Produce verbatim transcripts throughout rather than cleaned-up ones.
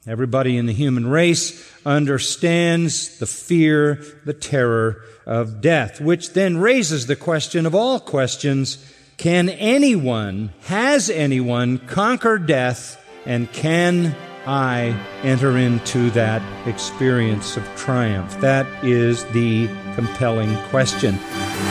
Everybody in the human race understands the fear, the terror of death, which then raises the question of all questions: can anyone, has anyone conquered death, and can I enter into that experience of triumph? That is the compelling question.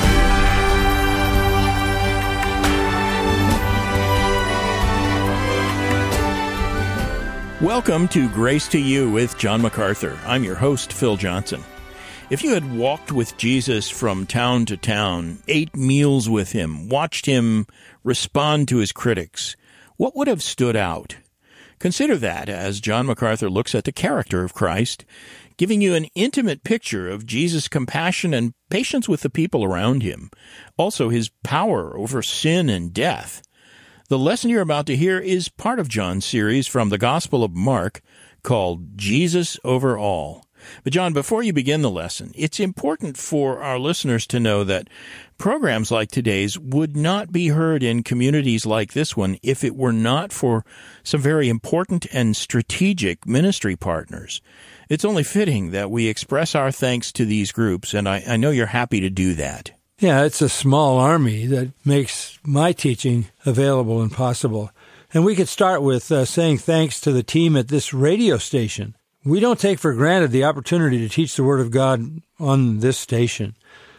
Welcome to Grace to You with John MacArthur. I'm your host, Phil Johnson. If you had walked with Jesus from town to town, ate meals with him, watched him respond to his critics, what would have stood out? Consider that as John MacArthur looks at the character of Christ, giving you an intimate picture of Jesus' compassion and patience with the people around him, also his power over sin and death. The lesson you're about to hear is part of John's series from the Gospel of Mark called Jesus Over All. But John, before you begin the lesson, it's important for our listeners to know that programs like today's would not be heard in communities like this one if it were not for some very important and strategic ministry partners. It's only fitting that we express our thanks to these groups, and I, I know you're happy to do that. Yeah, it's a small army that makes my teaching available and possible. And we could start with uh, saying thanks to the team at this radio station. We don't take for granted the opportunity to teach the Word of God on this station.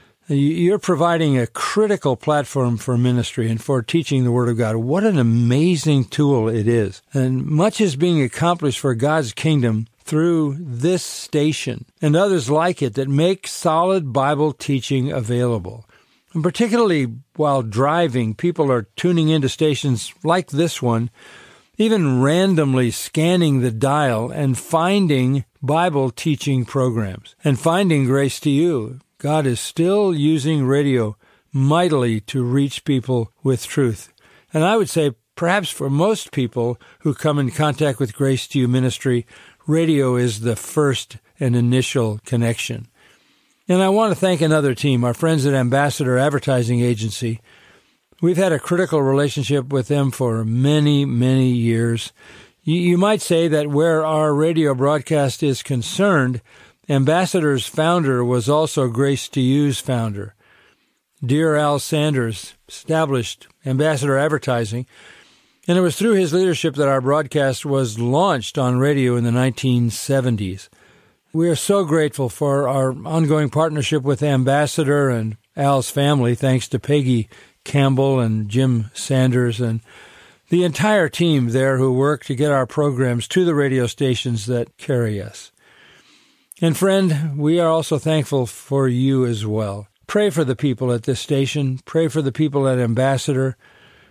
You're providing a critical platform for ministry and for teaching the Word of God. What an amazing tool it is. And much is being accomplished for God's kingdom through this station and others like it that make solid Bible teaching available. And particularly while driving, people are tuning into stations like this one, even randomly scanning the dial and finding Bible teaching programs and finding Grace to You. God is still using radio mightily to reach people with truth. And I would say perhaps for most people who come in contact with Grace to You ministry, radio is the first and initial connection. And I want to thank another team, our friends at Ambassador Advertising Agency. We've had a critical relationship with them for many, many years. You, you might say that where our radio broadcast is concerned, Ambassador's founder was also Grace to You's founder. Dear Al Sanders established Ambassador Advertising, and it was through his leadership that our broadcast was launched on radio in the nineteen seventies. We are so grateful for our ongoing partnership with Ambassador and Al's family, thanks to Peggy Campbell and Jim Sanders and the entire team there who work to get our programs to the radio stations that carry us. And friend, we are also thankful for you as well. Pray for the people at this station. Pray for the people at Ambassador.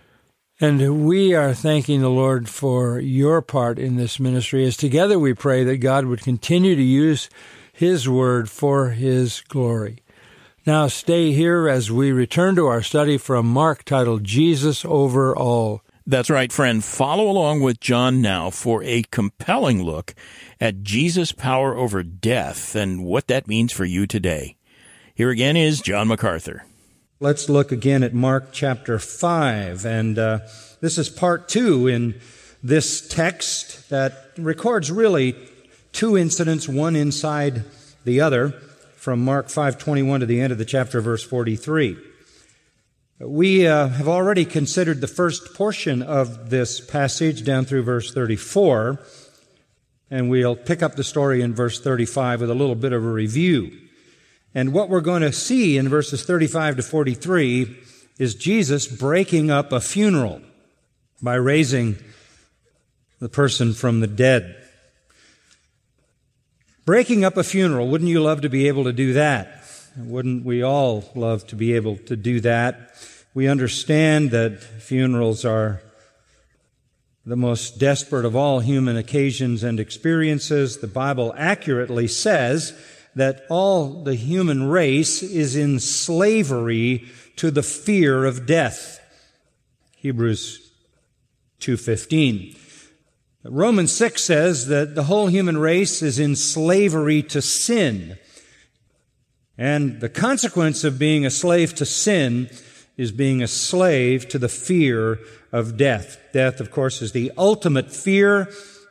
And we are thanking the Lord for your part in this ministry, as together we pray that God would continue to use His Word for His glory. Now stay here as we return to our study from Mark titled Jesus Over All. That's right, friend. Follow along with John now for a compelling look at Jesus' power over death and what that means for you today. Here again is John MacArthur. Let's look again at Mark chapter five, and uh, this is part two in this text that records really two incidents, one inside the other, from Mark five twenty-one to the end of the chapter, verse forty-three. We uh, have already considered the first portion of this passage down through verse thirty-four, and we'll pick up the story in verse thirty-five with a little bit of a review. And what we're going to see in verses thirty-five to forty-three is Jesus breaking up a funeral by raising the person from the dead. Breaking up a funeral, wouldn't you love to be able to do that? Wouldn't we all love to be able to do that? We understand that funerals are the most desperate of all human occasions and experiences. The Bible accurately says that all the human race is in slavery to the fear of death. Hebrews two fifteen. Romans six says that the whole human race is in slavery to sin. And the consequence of being a slave to sin is being a slave to the fear of death. Death, of course, is the ultimate fear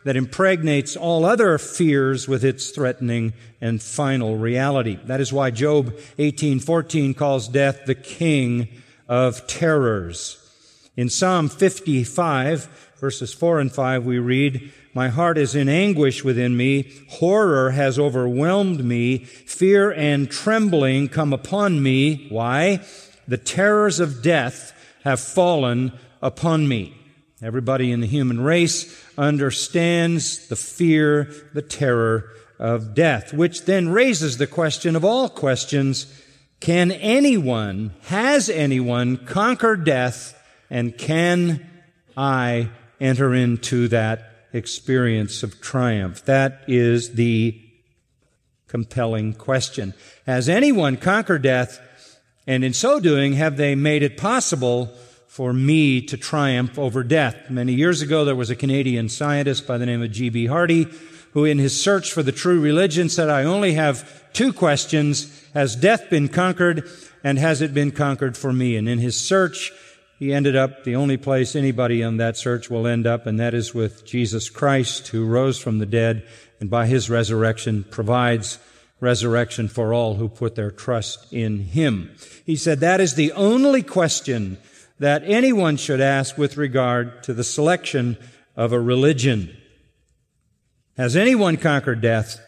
that impregnates all other fears with its threatening and final reality. That is why Job eighteen fourteen calls death the king of terrors. In Psalm fifty-five, verses four and five, we read, "My heart is in anguish within me. Horror has overwhelmed me. Fear and trembling come upon me." Why? "The terrors of death have fallen upon me." Everybody in the human race understands the fear, the terror of death, which then raises the question of all questions: can anyone, has anyone conquered death, and can I enter into that experience of triumph? That is the compelling question. Has anyone conquered death, and in so doing, have they made it possible for me to triumph over death? Many years ago, there was a Canadian scientist by the name of G B Hardy who, in his search for the true religion, said, "I only have two questions. Has death been conquered, and has it been conquered for me?" And in his search, he ended up the only place anybody on that search will end up, and that is with Jesus Christ, who rose from the dead and by His resurrection provides resurrection for all who put their trust in Him. He said that is the only question that anyone should ask with regard to the selection of a religion. Has anyone conquered death?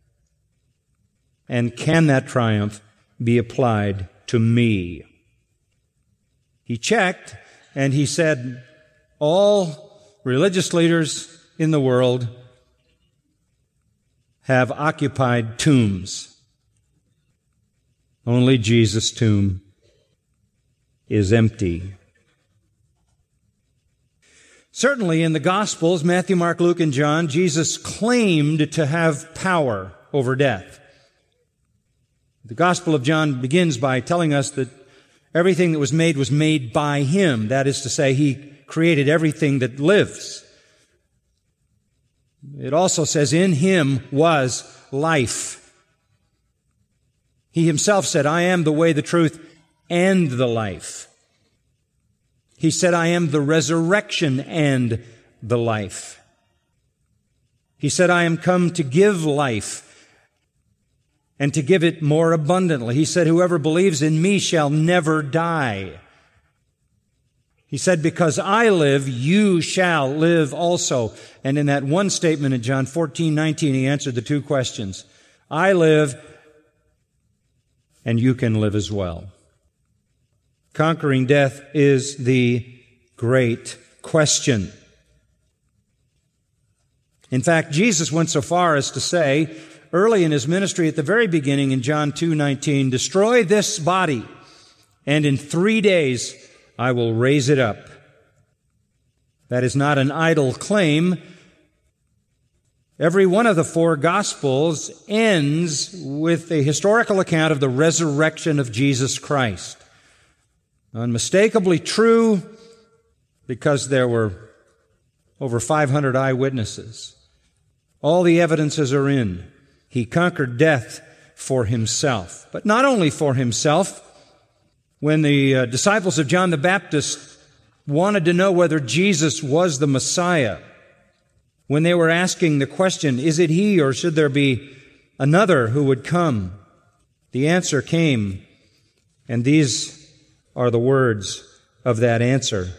And can that triumph be applied to me? He checked, and he said, all religious leaders in the world have occupied tombs. Only Jesus' tomb is empty. Certainly in the Gospels, Matthew, Mark, Luke, and John, Jesus claimed to have power over death. The Gospel of John begins by telling us that everything that was made was made by Him. That is to say, He created everything that lives. It also says, in Him was life. He Himself said, "I am the way, the truth, and the life." He said, "I am the resurrection and the life." He said, "I am come to give life and to give it more abundantly." He said, "Whoever believes in me shall never die." He said, "Because I live, you shall live also." And in that one statement in John fourteen nineteen, He answered the two questions. I live, and you can live as well. Conquering death is the great question. In fact, Jesus went so far as to say, early in His ministry at the very beginning in John two nineteen, "Destroy this body, and in three days I will raise it up." That is not an idle claim. Every one of the four Gospels ends with a historical account of the resurrection of Jesus Christ. Unmistakably true, because there were over five hundred eyewitnesses. All the evidences are in. He conquered death for Himself. But not only for Himself. When the uh, disciples of John the Baptist wanted to know whether Jesus was the Messiah, when they were asking the question, is it He or should there be another who would come? The answer came, and these are the words of that answer,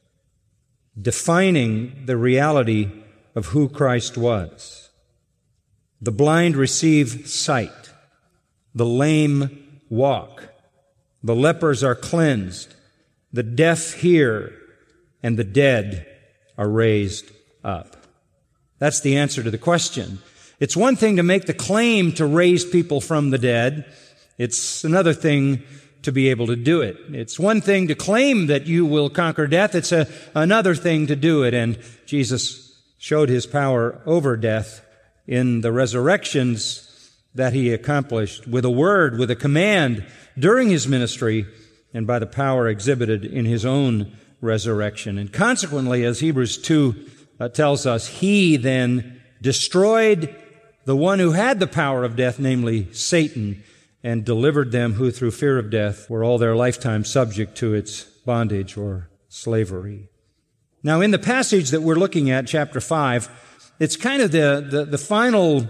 defining the reality of who Christ was. The blind receive sight. The lame walk. The lepers are cleansed. The deaf hear. And the dead are raised up. That's the answer to the question. It's one thing to make the claim to raise people from the dead. It's another thing to be able to do it. It's one thing to claim that you will conquer death. It's a, another thing to do it. And Jesus showed His power over death in the resurrections that He accomplished with a word, with a command during His ministry, and by the power exhibited in His own resurrection. And consequently, as Hebrews two uh, tells us, He then destroyed the one who had the power of death, namely Satan, and delivered them who through fear of death were all their lifetime subject to its bondage or slavery. Now, in the passage that we're looking at, chapter five, It's kind of the, the, the final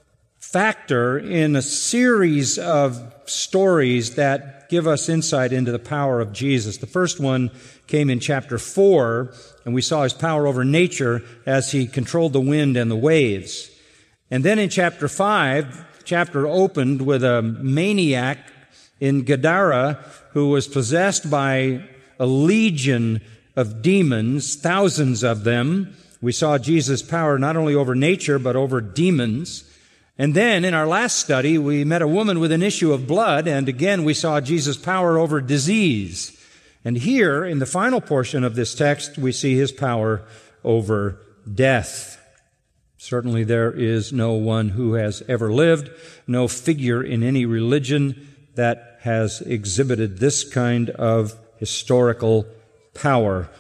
factor in a series of stories that give us insight into the power of Jesus. The first one came in chapter four, and we saw his power over nature as he controlled the wind and the waves. And then in chapter five, chapter opened with a maniac in Gadara who was possessed by a legion of demons, thousands of them. We saw Jesus' power not only over nature, but over demons. And then in our last study, we met a woman with an issue of blood, and again we saw Jesus' power over disease. And here, in the final portion of this text, we see his power over death. Certainly there is no one who has ever lived, no figure in any religion that has exhibited this kind of historical power.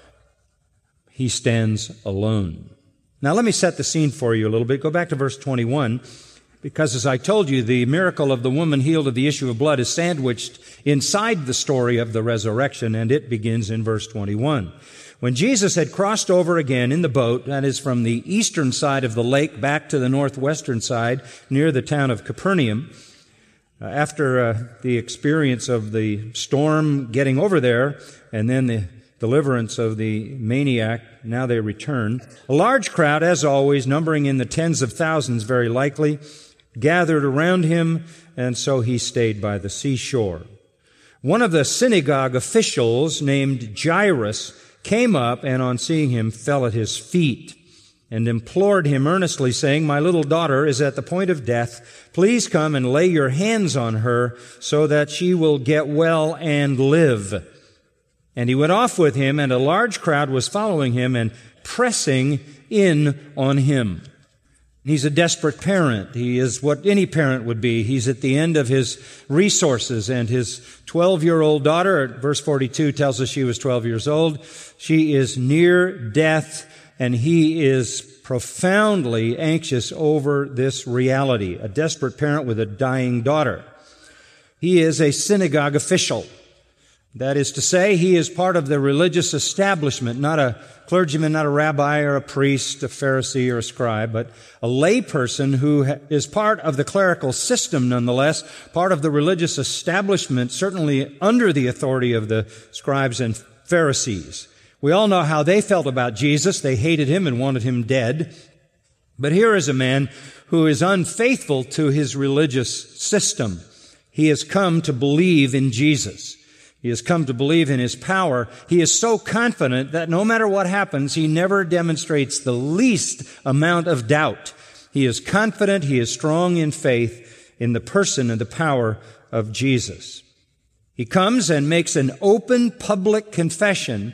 He stands alone. Now let me set the scene for you a little bit. Go back to verse twenty-one. Because as I told you, the miracle of the woman healed of the issue of blood is sandwiched inside the story of the resurrection, and it begins in verse twenty-one. When Jesus had crossed over again in the boat, that is from the eastern side of the lake back to the northwestern side, near the town of Capernaum, uh, after uh, the experience of the storm getting over there, and then the deliverance of the maniac, now they return. A large crowd, as always, numbering in the tens of thousands very likely, gathered around him, and so he stayed by the seashore. One of the synagogue officials, named Jairus, came up and on seeing him fell at his feet and implored him earnestly, saying, "My little daughter is at the point of death. Please come and lay your hands on her so that she will get well and live." And he went off with him, and a large crowd was following him and pressing in on him. He's a desperate parent. He is what any parent would be. He's at the end of his resources, and his twelve-year-old daughter, verse forty-two tells us she was twelve years old. She is near death, and he is profoundly anxious over this reality. A desperate parent with a dying daughter. He is a synagogue official. That is to say, he is part of the religious establishment, not a clergyman, not a rabbi or a priest, a Pharisee or a scribe, but a layperson who is part of the clerical system nonetheless, part of the religious establishment, certainly under the authority of the scribes and Pharisees. We all know how they felt about Jesus. They hated him and wanted him dead. But here is a man who is unfaithful to his religious system. He has come to believe in Jesus. He has come to believe in his power. He is so confident that no matter what happens, he never demonstrates the least amount of doubt. He is confident, he is strong in faith in the person and the power of Jesus. He comes and makes an open public confession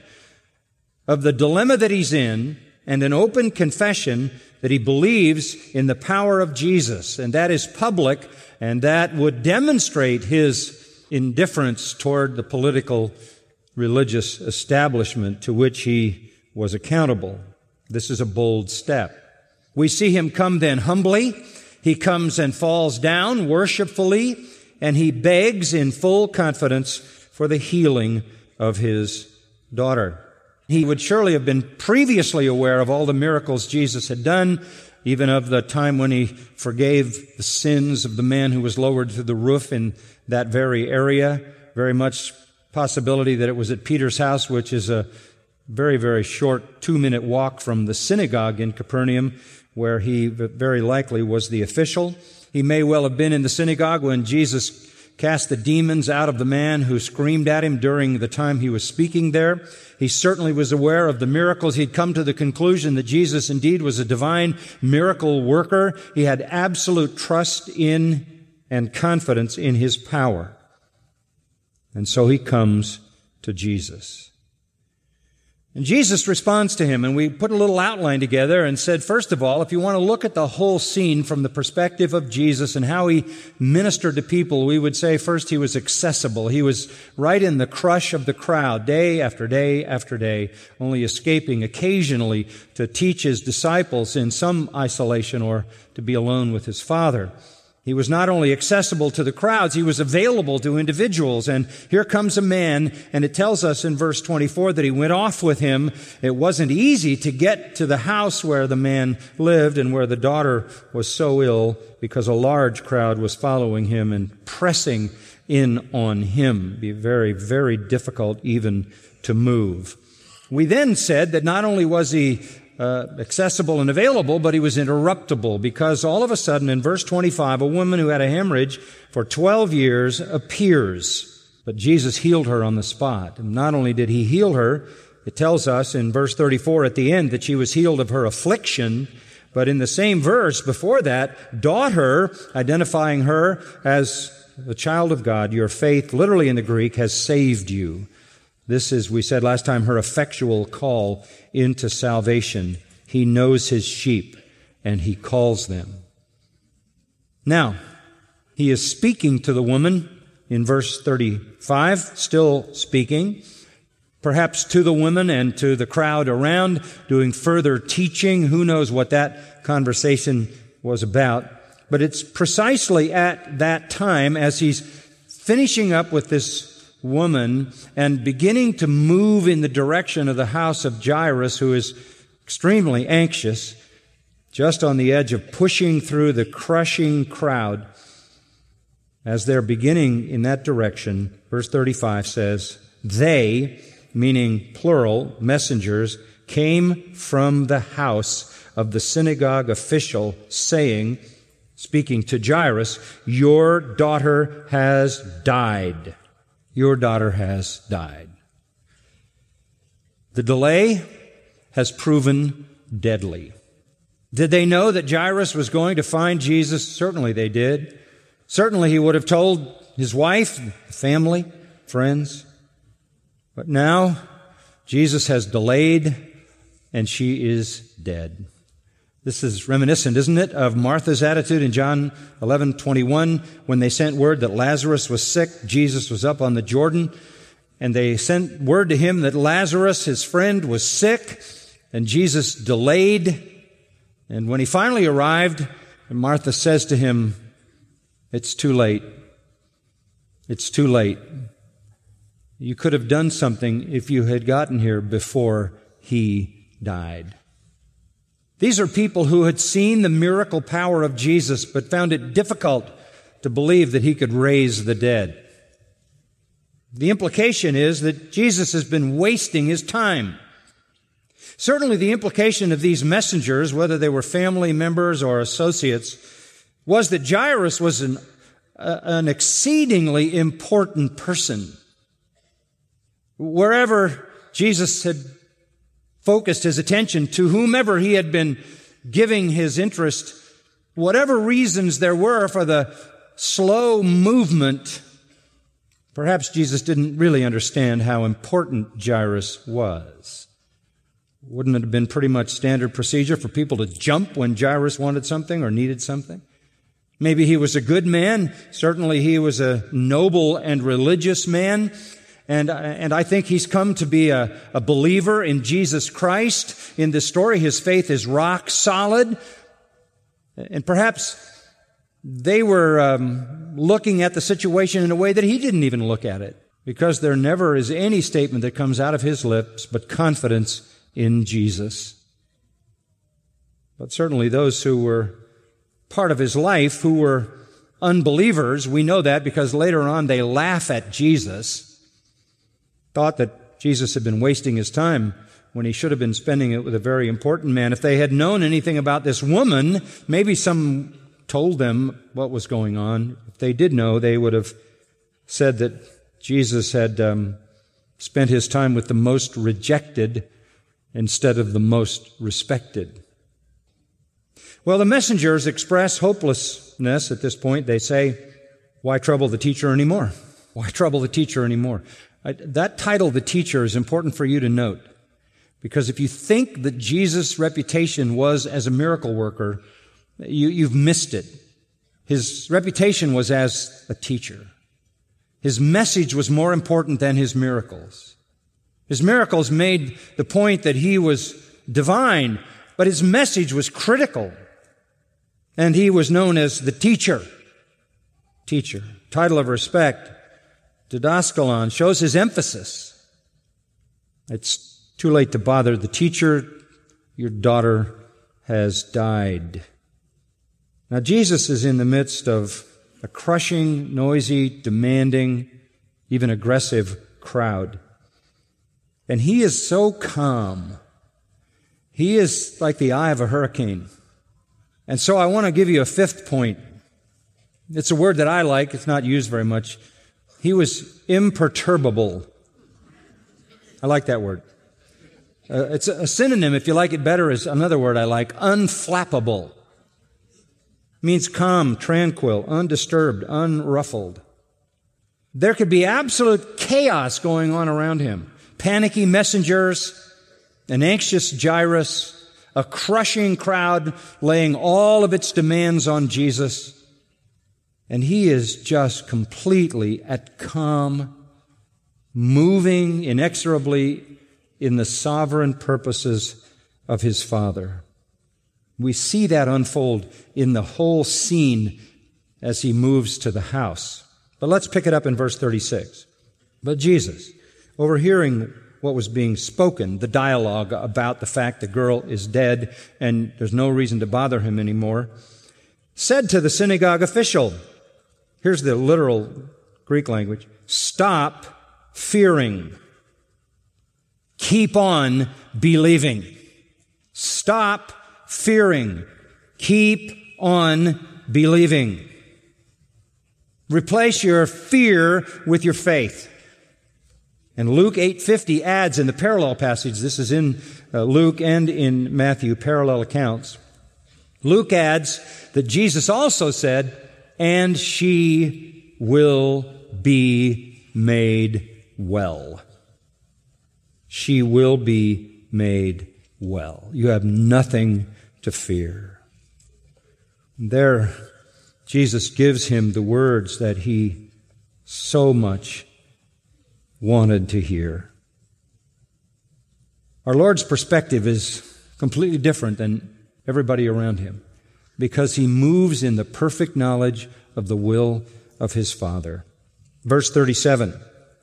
of the dilemma that he's in, and an open confession that he believes in the power of Jesus. And that is public, and that would demonstrate his indifference toward the political religious establishment to which he was accountable. This is a bold step. We see him come then humbly. He comes and falls down worshipfully, and he begs in full confidence for the healing of his daughter. He would surely have been previously aware of all the miracles Jesus had done, even of the time when he forgave the sins of the man who was lowered through the roof in that very area. Very much possibility that it was at Peter's house, which is a very, very short two-minute walk from the synagogue in Capernaum, where he very likely was the official. He may well have been in the synagogue when Jesus cast the demons out of the man who screamed at him during the time he was speaking there. He certainly was aware of the miracles. He'd come to the conclusion that Jesus indeed was a divine miracle worker. He had absolute trust in and confidence in his power. And so he comes to Jesus. And Jesus responds to him, and we put a little outline together and said, first of all, if you want to look at the whole scene from the perspective of Jesus and how he ministered to people, we would say first he was accessible. He was right in the crush of the crowd, day after day after day, only escaping occasionally to teach his disciples in some isolation or to be alone with his Father. He was not only accessible to the crowds, he was available to individuals. And here comes a man, and it tells us in verse twenty-four that he went off with him. It wasn't easy to get to the house where the man lived and where the daughter was so ill, because a large crowd was following him and pressing in on him. It'd be very, very difficult even to move. We then said that not only was he Uh, accessible and available, but he was interruptible, because all of a sudden in verse twenty-five, a woman who had a hemorrhage for twelve years appears. But Jesus healed her on the spot. And not only did he heal her, it tells us in verse thirty-four at the end that she was healed of her affliction, but in the same verse before that, daughter, identifying her as the child of God, your faith, literally in the Greek, has saved you. This is, we said last time, her effectual call into salvation. He knows his sheep, and he calls them. Now, he is speaking to the woman in verse thirty-five, still speaking, perhaps to the women and to the crowd around, doing further teaching. Who knows what that conversation was about? But it's precisely at that time, as he's finishing up with this woman and beginning to move in the direction of the house of Jairus, who is extremely anxious, just on the edge of pushing through the crushing crowd. As they're beginning in that direction, verse thirty-five says, they, meaning plural, messengers, came from the house of the synagogue official, saying, speaking to Jairus, your daughter has died. Your daughter has died. The delay has proven deadly. Did they know that Jairus was going to find Jesus? Certainly they did. Certainly he would have told his wife, family, friends. But now Jesus has delayed, and she is dead. This is reminiscent, isn't it, of Martha's attitude in John eleven twenty-one, when they sent word that Lazarus was sick. Jesus was up on the Jordan, and they sent word to him that Lazarus, his friend, was sick, and Jesus delayed. And when he finally arrived, Martha says to him, it's too late. It's too late. You could have done something if you had gotten here before he died. These are people who had seen the miracle power of Jesus, but found it difficult to believe that he could raise the dead. The implication is that Jesus has been wasting his time. Certainly the implication of these messengers, whether they were family members or associates, was that Jairus was an, uh, an exceedingly important person. Wherever Jesus had focused his attention, to whomever he had been giving his interest, whatever reasons there were for the slow movement, perhaps Jesus didn't really understand how important Jairus was. Wouldn't it have been pretty much standard procedure for people to jump when Jairus wanted something or needed something? Maybe he was a good man. Certainly he was a noble and religious man. And, and I think he's come to be a, a believer in Jesus Christ. In this story, his faith is rock solid. And perhaps they were um, looking at the situation in a way that he didn't even look at it, because there never is any statement that comes out of his lips but confidence in Jesus. But certainly those who were part of his life, who were unbelievers, we know that because later on they laugh at Jesus, thought that Jesus had been wasting his time when he should have been spending it with a very important man. If they had known anything about this woman, maybe some told them what was going on. If they did know, they would have said that Jesus had um, spent his time with the most rejected instead of the most respected. Well, the messengers express hopelessness at this point. They say, why trouble the teacher anymore? Why trouble the teacher anymore? That title, the teacher, is important for you to note, because if you think that Jesus' reputation was as a miracle worker, you, you've missed it. His reputation was as a teacher. His message was more important than his miracles. His miracles made the point that he was divine, but his message was critical, and he was known as the teacher. teacher. Title of respect, didaskalon, shows his emphasis. It's too late to bother the teacher. Your daughter has died. Now, Jesus is in the midst of a crushing, noisy, demanding, even aggressive crowd. And he is so calm. He is like the eye of a hurricane. And so I want to give you a fifth point. It's a word that I like. It's not used very much. He was imperturbable. I like that word. Uh, it's a, a synonym, if you like it better, is another word I like, unflappable. Means calm, tranquil, undisturbed, unruffled. There could be absolute chaos going on around him. Panicky messengers, an anxious Jairus, a crushing crowd laying all of its demands on Jesus. And he is just completely at calm, moving inexorably in the sovereign purposes of his Father. We see that unfold in the whole scene as he moves to the house. But let's pick it up in verse thirty-six. But Jesus, overhearing what was being spoken, the dialogue about the fact the girl is dead and there's no reason to bother him anymore, said to the synagogue official, here's the literal Greek language, stop fearing. Keep on believing. Stop fearing. Keep on believing. Replace your fear with your faith. And Luke eight fifty adds in the parallel passage, this is in uh, Luke and in Matthew, parallel accounts. Luke adds that Jesus also said, and she will be made well. She will be made well. You have nothing to fear. There, Jesus gives him the words that he so much wanted to hear. Our Lord's perspective is completely different than everybody around him because he moves in the perfect knowledge of the will of his Father. Verse thirty-seven.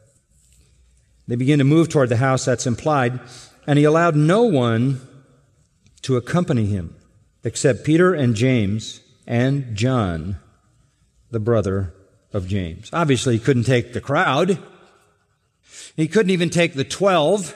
They begin to move toward the house, that's implied, and he allowed no one to accompany him except Peter and James and John, the brother of James. Obviously, he couldn't take the crowd. He couldn't even take the twelve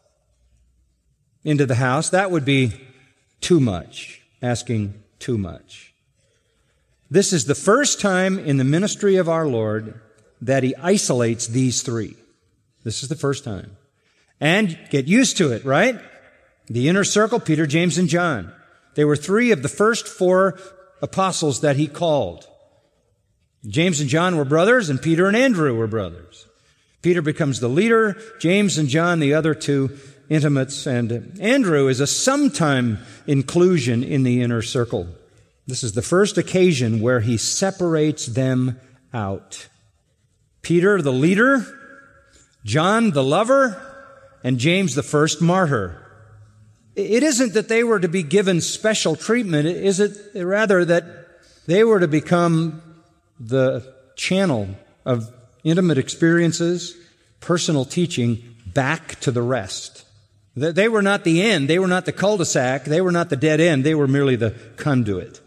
into the house. That would be too much, asking too much. This is the first time in the ministry of our Lord that he isolates these three. This is the first time. And get used to it, right? The inner circle, Peter, James, and John. They were three of the first four apostles that he called. James and John were brothers, and Peter and Andrew were brothers. Peter becomes the leader, James and John, the other two intimates, and Andrew is a sometime inclusion in the inner circle. This is the first occasion where he separates them out. Peter, the leader, John, the lover, and James, the first martyr. It isn't that they were to be given special treatment. Is it rather that they were to become the channel of intimate experiences, personal teaching back to the rest. They were not the end. They were not the cul-de-sac. They were not the dead end. They were merely the conduit.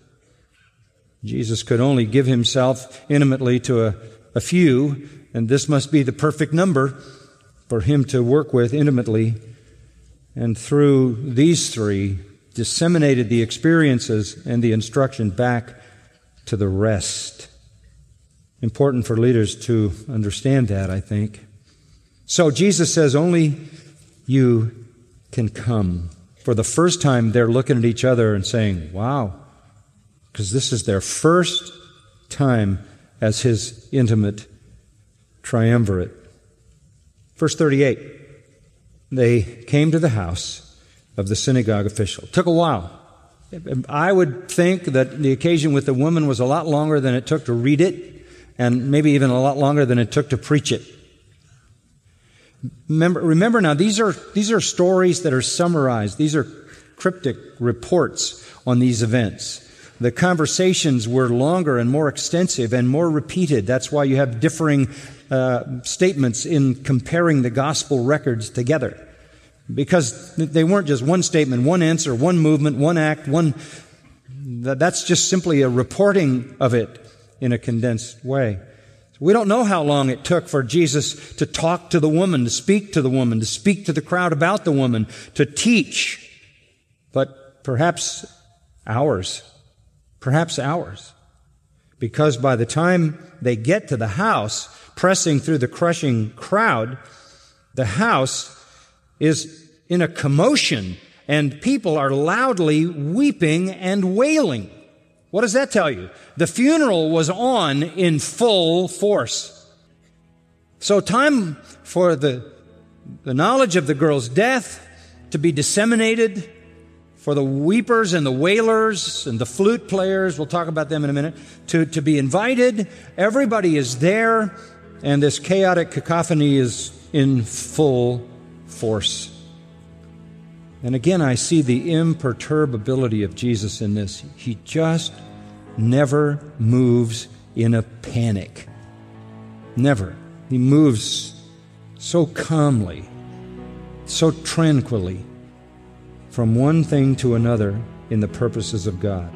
Jesus could only give himself intimately to a, a few, and this must be the perfect number for him to work with intimately. And through these three, disseminated the experiences and the instruction back to the rest. Important for leaders to understand that, I think. So Jesus says, only you can come. For the first time, they're looking at each other and saying, wow, because this is their first time as his intimate triumvirate. Verse thirty-eight, they came to the house of the synagogue official. It took a while. I would think that the occasion with the woman was a lot longer than it took to read it, and maybe even a lot longer than it took to preach it. Remember, remember now, these are, these are stories that are summarized. These are cryptic reports on these events. the conversations were longer and more extensive and more repeated. That's why you have differing uh, statements in comparing the gospel records together. Because they weren't just one statement, one answer, one movement, one act, one... That's just simply a reporting of it in a condensed way. We don't know how long it took for Jesus to talk to the woman, to speak to the woman, to speak to the crowd about the woman, to teach. But perhaps hours. Perhaps hours. Because by the time they get to the house, pressing through the crushing crowd, the house is in a commotion, and people are loudly weeping and wailing. What does that tell you? The funeral was on in full force. So time for the, the knowledge of the girl's death to be disseminated, for the weepers and the wailers and the flute players, we'll talk about them in a minute, to, to be invited. Everybody is there, and this chaotic cacophony is in full force. And again, I see the imperturbability of Jesus in this. He just never moves in a panic. Never. He moves so calmly, so tranquilly, from one thing to another in the purposes of God.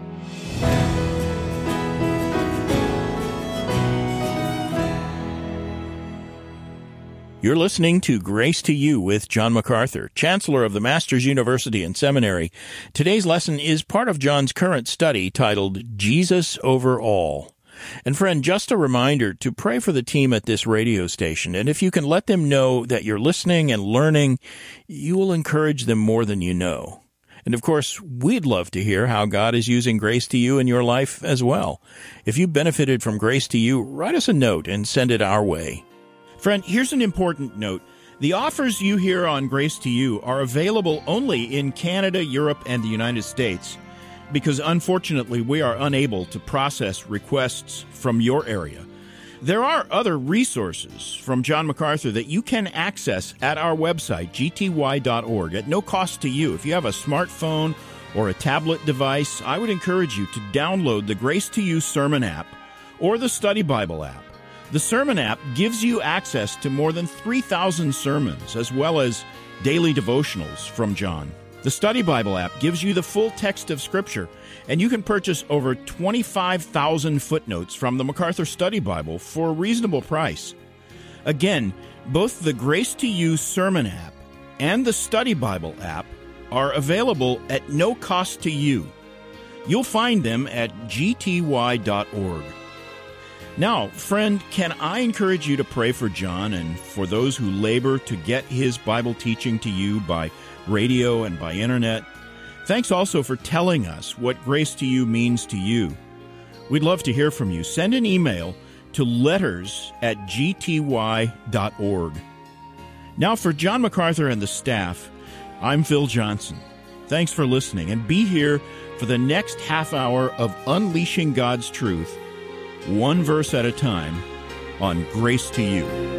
You're listening to Grace to You with John MacArthur, Chancellor of the Masters University and Seminary. Today's lesson is part of John's current study titled Jesus Over All. And friend, just a reminder to pray for the team at this radio station. And if you can let them know that you're listening and learning, you will encourage them more than you know. And of course, we'd love to hear how God is using Grace to You in your life as well. If you benefited from Grace to You, write us a note and send it our way. Friend, here's an important note. The offers you hear on Grace to You are available only in Canada, Europe, and the United States, because unfortunately we are unable to process requests from your area. There are other resources from John MacArthur that you can access at our website, g t y dot org, at no cost to you. If you have a smartphone or a tablet device, I would encourage you to download the Grace to You Sermon app or the Study Bible app. The Sermon app gives you access to more than three thousand sermons, as well as daily devotionals from John. The Study Bible app gives you the full text of Scripture, and you can purchase over twenty-five thousand footnotes from the MacArthur Study Bible for a reasonable price. Again, both the Grace to You Sermon app and the Study Bible app are available at no cost to you. You'll find them at g t y dot org. Now, friend, can I encourage you to pray for John and for those who labor to get his Bible teaching to you by radio and by internet? Thanks also for telling us what Grace to You means to you. We'd love to hear from you. Send an email to letters at g t y dot org. Now, for John MacArthur and the staff, I'm Phil Johnson. Thanks for listening, and be here for the next half hour of Unleashing God's Truth, one verse at a time, on Grace to You.